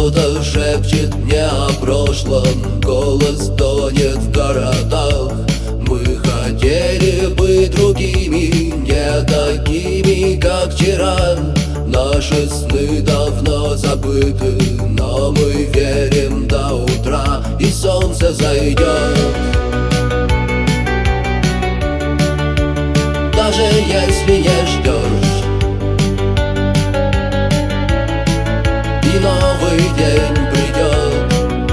Кто-то шепчет мне о прошлом, голос тонет в городах. Мы хотели быть другими, не такими, как вчера. Наши сны давно забыты, но мы верим до утра, и солнце зайдет. Даже если не ждешь, и новый день придет,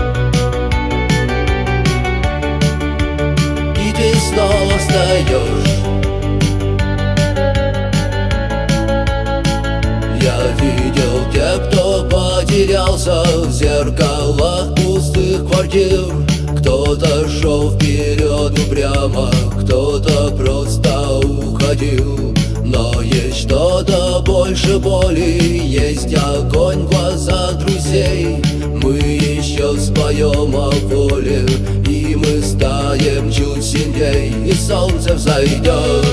и ты снова встаешь. Я видел тех, кто потерялся в зеркалах пустых квартир. Кто-то шел вперед упрямо, кто-то просто уходил. Но есть что-то больше боли, есть огонь в глазах друзей. Мы еще споем о воле, и мы станем чуть сильней, и солнце взойдет.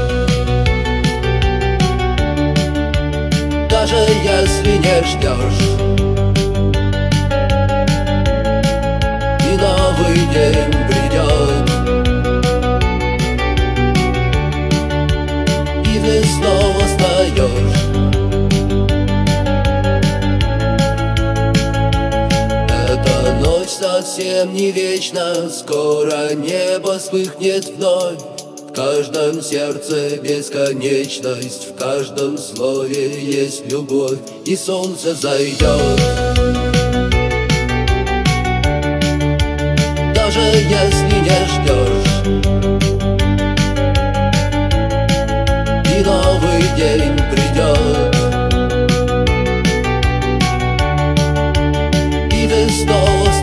Даже если не ждешь, и новый день придет, и ты снова встаешь. Эта ночь совсем не вечна, скоро небо вспыхнет вновь. В каждом сердце бесконечность, в каждом слове есть любовь, и солнце зайдет. Даже если не ждешь, и новый день придет, и ты снова